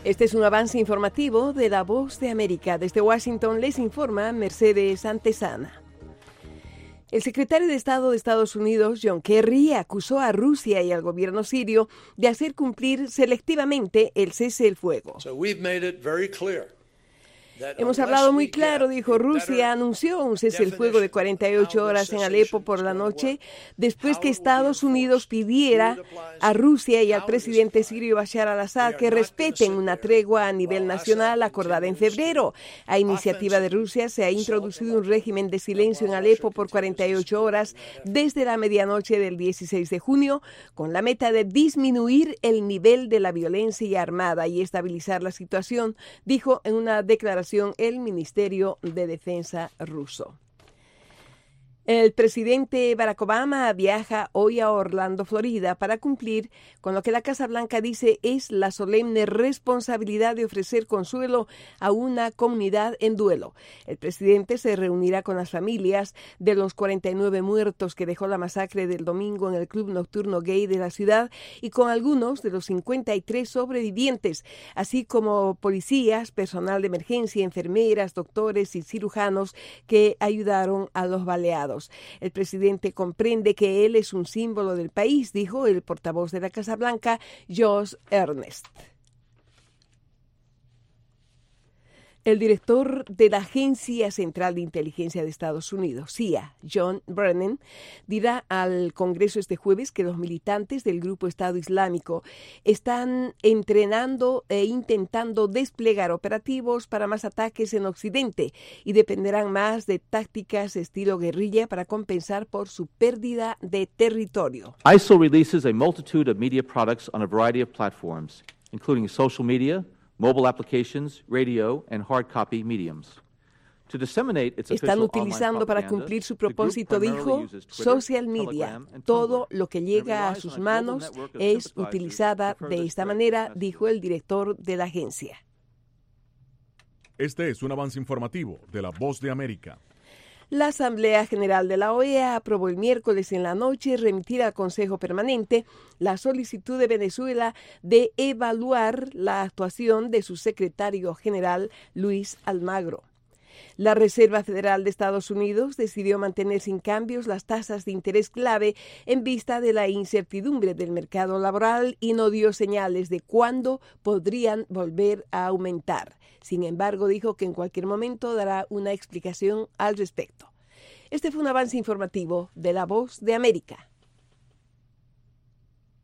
Este es un avance informativo de La Voz de América. Desde Washington les informa Mercedes Antesana. El secretario de Estado de Estados Unidos, John Kerry, acusó a Rusia y al gobierno sirio de hacer cumplir selectivamente el cese el fuego. Hemos hablado muy claro, dijo. Rusia anunció un cese el fuego de 48 horas en Alepo por la noche después que Estados Unidos pidiera a Rusia y al presidente sirio Bashar al-Assad que respeten una tregua a nivel nacional acordada en febrero. A iniciativa de Rusia se ha introducido un régimen de silencio en Alepo por 48 horas desde la medianoche del 16 de junio con la meta de disminuir el nivel de la violencia armada y estabilizar la situación, dijo en una declaración el Ministerio de Defensa ruso. El presidente Barack Obama viaja hoy a Orlando, Florida, para cumplir con lo que la Casa Blanca dice es la solemne responsabilidad de ofrecer consuelo a una comunidad en duelo. El presidente se reunirá con las familias de los 49 muertos que dejó la masacre del domingo en el club nocturno gay de la ciudad y con algunos de los 53 sobrevivientes, así como policías, personal de emergencia, enfermeras, doctores y cirujanos que ayudaron a los baleados. El presidente comprende que él es un símbolo del país, dijo el portavoz de la Casa Blanca, Josh Earnest. El director de la Agencia Central de Inteligencia de Estados Unidos, CIA, John Brennan, dirá al Congreso este jueves que los militantes del grupo Estado Islámico están entrenando e intentando desplegar operativos para más ataques en Occidente y dependerán más de tácticas estilo guerrilla para compensar por su pérdida de territorio. ISIL releases a multitude of media products on a variety of platforms, including social media, mobile applications, radio, and hard copy mediums. Están utilizando para cumplir su propósito, dijo, social media. Todo lo que llega a sus manos es utilizada de esta manera, dijo el director de la agencia. Este es un avance informativo de La Voz de América. La Asamblea General de la OEA aprobó el miércoles en la noche remitir al Consejo Permanente la solicitud de Venezuela de evaluar la actuación de su secretario general, Luis Almagro. La Reserva Federal de Estados Unidos decidió mantener sin cambios las tasas de interés clave en vista de la incertidumbre del mercado laboral y no dio señales de cuándo podrían volver a aumentar. Sin embargo, dijo que en cualquier momento dará una explicación al respecto. Este fue un avance informativo de La Voz de América.